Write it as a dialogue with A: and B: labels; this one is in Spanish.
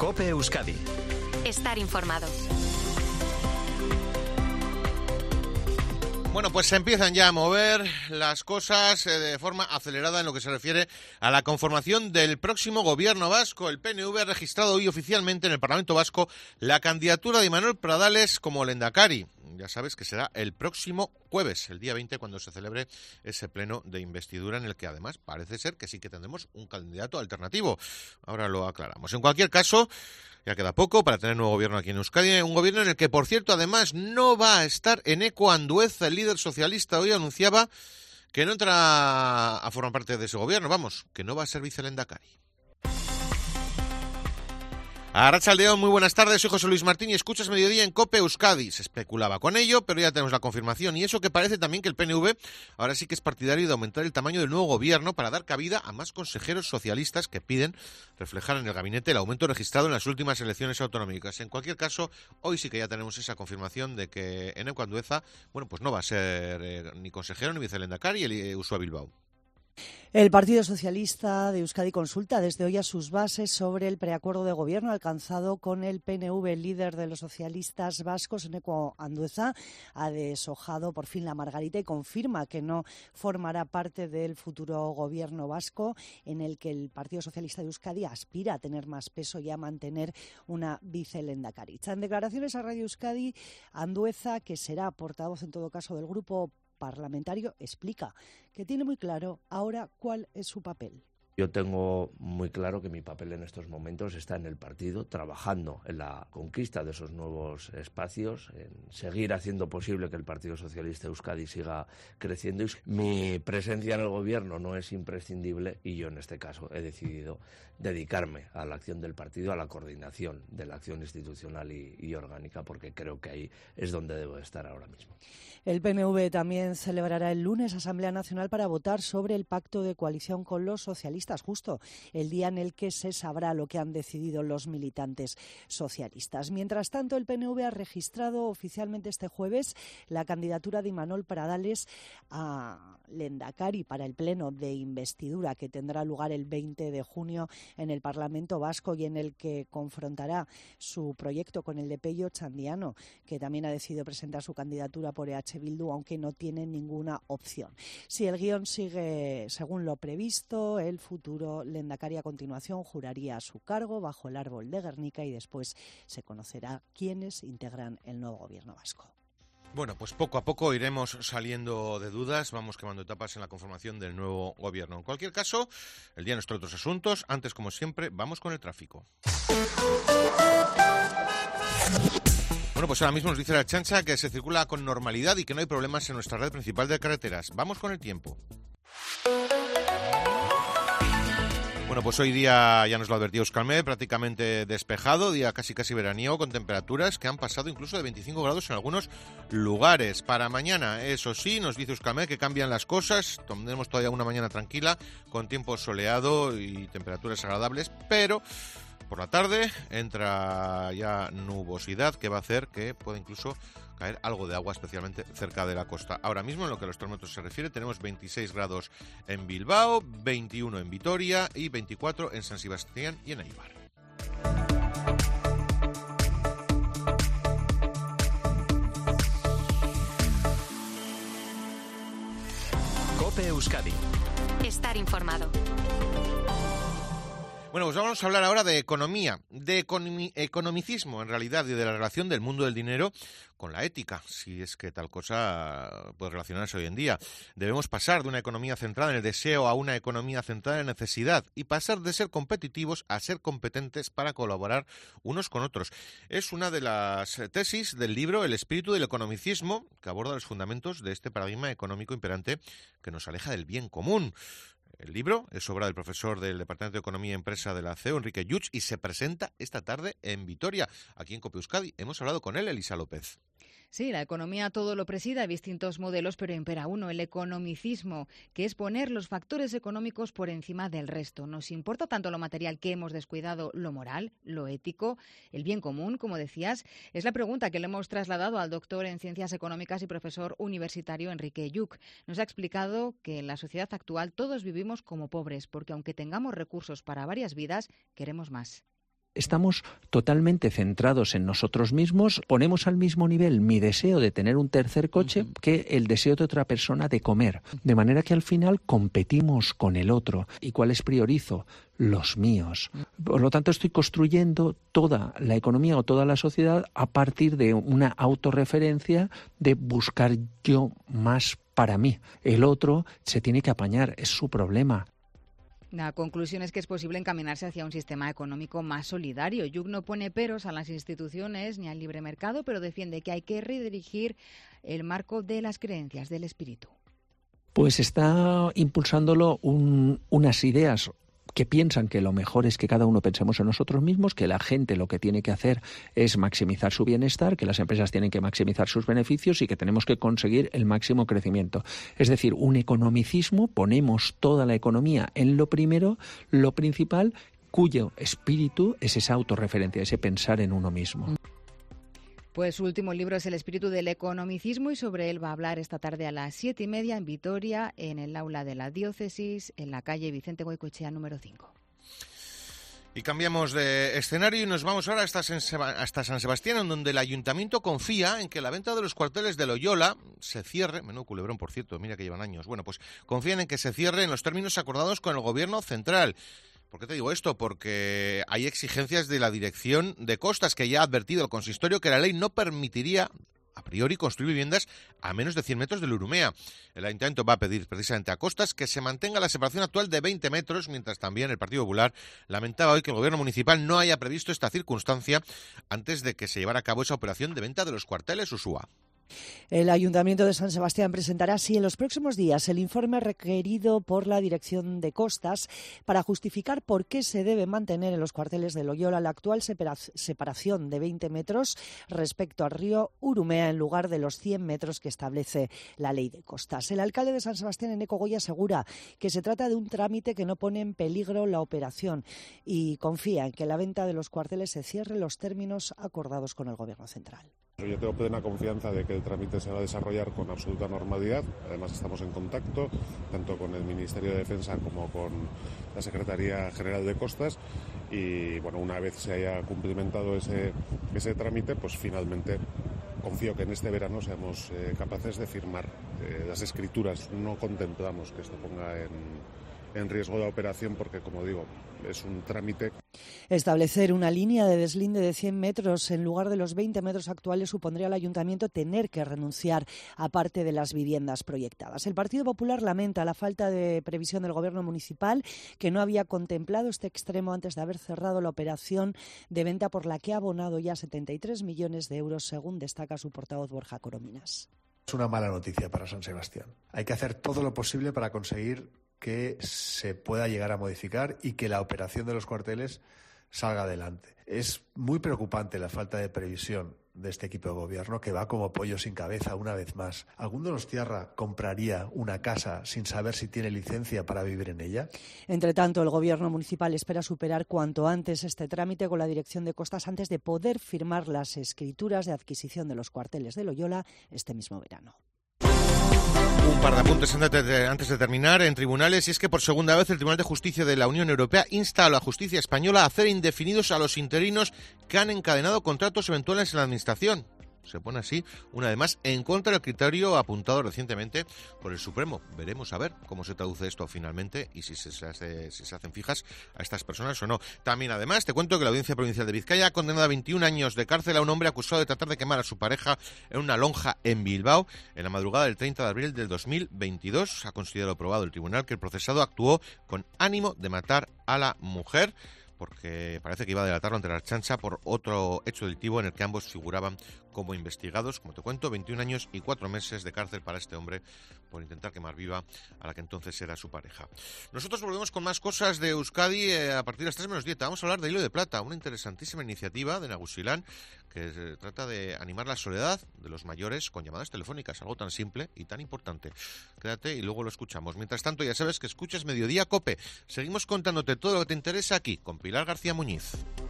A: COPE Euskadi.
B: Estar informado.
C: Bueno, pues se empiezan ya a mover las cosas de forma acelerada en lo que se refiere a la conformación del próximo gobierno vasco. El PNV ha registrado hoy oficialmente en el Parlamento Vasco la candidatura de Imanol Pradales como lehendakari. Ya sabes que será el próximo jueves, el día 20, cuando se celebre ese pleno de investidura en el que además parece ser que sí que tendremos un candidato alternativo. Ahora lo aclaramos. En cualquier caso, ya queda poco para tener nuevo gobierno aquí en Euskadi, un gobierno en el que, por cierto, además no va a estar Eneko Andueza, el líder socialista. Hoy anunciaba que no entra a formar parte de ese gobierno, vamos, que no va a ser vicelehendakari. Arratsaldeon, muy buenas tardes, soy José Luis Martín y escuchas Mediodía en COPE Euskadi. Se especulaba con ello, pero ya tenemos la confirmación. Y eso que parece también que el PNV ahora sí que es partidario de aumentar el tamaño del nuevo gobierno para dar cabida a más consejeros socialistas que piden reflejar en el gabinete el aumento registrado en las últimas elecciones autonómicas. En cualquier caso, hoy sí que ya tenemos esa confirmación de que Eneko Andueza, bueno, pues no va a ser ni consejero ni vicelehendakari el Uxue Bilbao.
D: El Partido Socialista de Euskadi consulta desde hoy a sus bases sobre el preacuerdo de gobierno alcanzado con el PNV. El líder de los socialistas vascos, Eneko Andueza, ha deshojado por fin la margarita y confirma que no formará parte del futuro gobierno vasco, en el que el Partido Socialista de Euskadi aspira a tener más peso y a mantener una vicelehendakari. En declaraciones a Radio Euskadi, Andueza, que será portavoz en todo caso del grupo parlamentario, explica que tiene muy claro ahora cuál es su papel.
E: Yo tengo muy claro que mi papel en estos momentos está en el partido, trabajando en la conquista de esos nuevos espacios, en seguir haciendo posible que el Partido Socialista de Euskadi siga creciendo. Mi presencia en el gobierno no es imprescindible y yo en este caso he decidido dedicarme a la acción del partido, a la coordinación de la acción institucional y orgánica, porque creo que ahí es donde debo estar ahora mismo.
D: El PNV también celebrará el lunes Asamblea Nacional para votar sobre el pacto de coalición con los socialistas, justo el día en el que se sabrá lo que han decidido los militantes socialistas. Mientras tanto, el PNV ha registrado oficialmente este jueves la candidatura de Imanol Pradales a lehendakari para el pleno de investidura que tendrá lugar el 20 de junio en el Parlamento Vasco y en el que confrontará su proyecto con el de Pello Txandiano, que también ha decidido presentar su candidatura por EH Bildu, aunque no tiene ninguna opción. Si el guión sigue según lo previsto, el futuro lehendakari a continuación juraría su cargo bajo el árbol de Guernica y después se conocerá quiénes integran el nuevo gobierno vasco.
C: Bueno, pues poco a poco iremos saliendo de dudas, vamos quemando etapas en la conformación del nuevo gobierno. En cualquier caso, el día de nuestros otros asuntos, antes como siempre, vamos con el tráfico. Bueno, pues ahora mismo nos dice la Ertzaintza que se circula con normalidad y que no hay problemas en nuestra red principal de carreteras. Vamos con el tiempo. Bueno, pues hoy día ya nos lo advertía Euskalmet, prácticamente despejado, día casi veraniego, con temperaturas que han pasado incluso de 25 grados en algunos lugares. Para mañana, eso sí, nos dice Euskalmet que cambian las cosas, tendremos todavía una mañana tranquila, con tiempo soleado y temperaturas agradables, pero por la tarde entra ya nubosidad que va a hacer que pueda incluso caer algo de agua, especialmente cerca de la costa. Ahora mismo, en lo que a los termómetros se refiere, tenemos 26 grados en Bilbao, 21 en Vitoria y 24 en San Sebastián y en Eibar.
A: COPE Euskadi.
B: Estar informado.
C: Bueno, pues vamos a hablar ahora de economía, de economicismo en realidad y de la relación del mundo del dinero con la ética, si es que tal cosa puede relacionarse hoy en día. Debemos pasar de una economía centrada en el deseo a una economía centrada en la necesidad y pasar de ser competitivos a ser competentes para colaborar unos con otros. Es una de las tesis del libro El espíritu del economicismo, que aborda los fundamentos de este paradigma económico imperante que nos aleja del bien común. El libro es obra del profesor del Departamento de Economía y Empresa de la CEU, Enrique Yuch, y se presenta esta tarde en Vitoria, aquí en COPE Euskadi. Hemos hablado con él, Elisa López.
F: Sí, la economía todo lo preside, hay distintos modelos, pero impera uno, el economicismo, que es poner los factores económicos por encima del resto. Nos importa tanto lo material que hemos descuidado lo moral, lo ético, el bien común, como decías. Es la pregunta que le hemos trasladado al doctor en Ciencias Económicas y profesor universitario Enrique Yuch. Nos ha explicado que en la sociedad actual todos vivimos como pobres, porque aunque tengamos recursos para varias vidas, queremos más.
G: Estamos totalmente centrados en nosotros mismos, ponemos al mismo nivel mi deseo de tener un tercer coche que el deseo de otra persona de comer, de manera que al final competimos con el otro. ¿Y cuáles priorizo? Los míos. Por lo tanto, estoy construyendo toda la economía o toda la sociedad a partir de una autorreferencia de buscar yo más para mí. El otro se tiene que apañar, es su problema.
F: La conclusión es que es posible encaminarse hacia un sistema económico más solidario. Yug no pone peros a las instituciones ni al libre mercado, pero defiende que hay que redirigir el marco de las creencias del espíritu.
G: Pues está impulsándolo unas ideas que piensan que lo mejor es que cada uno pensemos en nosotros mismos, que la gente lo que tiene que hacer es maximizar su bienestar, que las empresas tienen que maximizar sus beneficios y que tenemos que conseguir el máximo crecimiento. Es decir, un economicismo, ponemos toda la economía en lo primero, lo principal, cuyo espíritu es esa autorreferencia, ese pensar en uno mismo.
F: Pues su último libro es El espíritu del economicismo y sobre él va a hablar esta tarde a las 7:30 en Vitoria, en el aula de la diócesis, en la calle Vicente Goicoechea número 5.
C: Y cambiamos de escenario y nos vamos ahora hasta San Sebastián, en donde el ayuntamiento confía en que la venta de los cuarteles de Loyola se cierre, menudo culebrón por cierto, mira que llevan años, bueno, pues confían en que se cierre en los términos acordados con el gobierno central. ¿Por qué te digo esto? Porque hay exigencias de la Dirección de Costas, que ya ha advertido al consistorio que la ley no permitiría a priori construir viviendas a menos de 100 metros del Urumea. El ayuntamiento va a pedir precisamente a Costas que se mantenga la separación actual de 20 metros, mientras también el Partido Popular lamentaba hoy que el gobierno municipal no haya previsto esta circunstancia antes de que se llevara a cabo esa operación de venta de los cuarteles Usúa.
D: El Ayuntamiento de San Sebastián presentará así en los próximos días el informe requerido por la Dirección de Costas para justificar por qué se debe mantener en los cuarteles de Loyola la actual separación de 20 metros respecto al río Urumea en lugar de los 100 metros que establece la ley de Costas. El alcalde de San Sebastián, Eneco Goya, asegura que se trata de un trámite que no pone en peligro la operación y confía en que la venta de los cuarteles se cierre en los términos acordados con el Gobierno central.
H: Yo tengo plena confianza de que el trámite se va a desarrollar con absoluta normalidad. Además, estamos en contacto tanto con el Ministerio de Defensa como con la Secretaría General de Costas y, bueno, una vez se haya cumplimentado ese trámite, pues finalmente confío que en este verano seamos capaces de firmar las escrituras. No contemplamos que esto ponga en riesgo la operación porque, como digo, es un trámite.
D: Establecer una línea de deslinde de 100 metros en lugar de los 20 metros actuales supondría al ayuntamiento tener que renunciar a parte de las viviendas proyectadas. El Partido Popular lamenta la falta de previsión del Gobierno municipal, que no había contemplado este extremo antes de haber cerrado la operación de venta por la que ha abonado ya 73 millones de euros, según destaca su portavoz Borja Corominas.
I: Es una mala noticia para San Sebastián. Hay que hacer todo lo posible para conseguir que se pueda llegar a modificar y que la operación de los cuarteles salga adelante. Es muy preocupante la falta de previsión de este equipo de gobierno, que va como pollo sin cabeza una vez más. ¿Algún donostiarra compraría una casa sin saber si tiene licencia para vivir en ella?
D: Entre tanto, el Gobierno municipal espera superar cuanto antes este trámite con la Dirección de Costas antes de poder firmar las escrituras de adquisición de los cuarteles de Loyola este mismo verano.
C: Un par de apuntes antes de terminar en tribunales, y es que por segunda vez el Tribunal de Justicia de la Unión Europea insta a la justicia española a hacer indefinidos a los interinos que han encadenado contratos eventuales en la Administración. Se pone así, una vez más, en contra del criterio apuntado recientemente por el Supremo. Veremos a ver cómo se traduce esto finalmente y si se hacen fijas a estas personas o no. También, además, te cuento que la Audiencia Provincial de Vizcaya ha condenado a 21 años de cárcel a un hombre acusado de tratar de quemar a su pareja en una lonja en Bilbao en la madrugada del 30 de abril del 2022. Ha considerado probado el tribunal que el procesado actuó con ánimo de matar a la mujer, porque parece que iba a delatarlo ante la chancha por otro hecho delictivo en el que ambos figuraban como investigados. Como te cuento, 21 años y 4 meses de cárcel para este hombre por intentar quemar viva a la que entonces era su pareja. Nosotros volvemos con más cosas de Euskadi a partir de las 3 menos 10. Vamos a hablar de Hilo de Plata, una interesantísima iniciativa de Nagusilán que trata de animar la soledad de los mayores con llamadas telefónicas, algo tan simple y tan importante. Quédate y luego lo escuchamos. Mientras tanto, ya sabes que escuchas Mediodía COPE. Seguimos contándote todo lo que te interesa aquí con Pilar García Muñiz.